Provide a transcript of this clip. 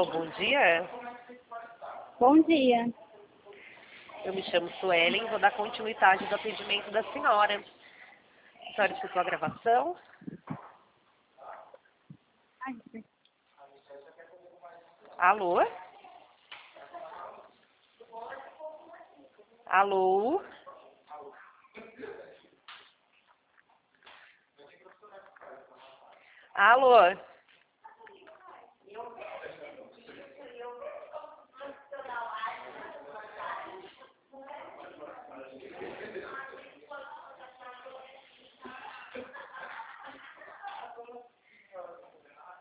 Alô, bom dia. Bom dia. Eu me chamo Suelen, vou dar continuidade do atendimento da senhora. A senhora escutou a gravação? Alô? Alô? Alô?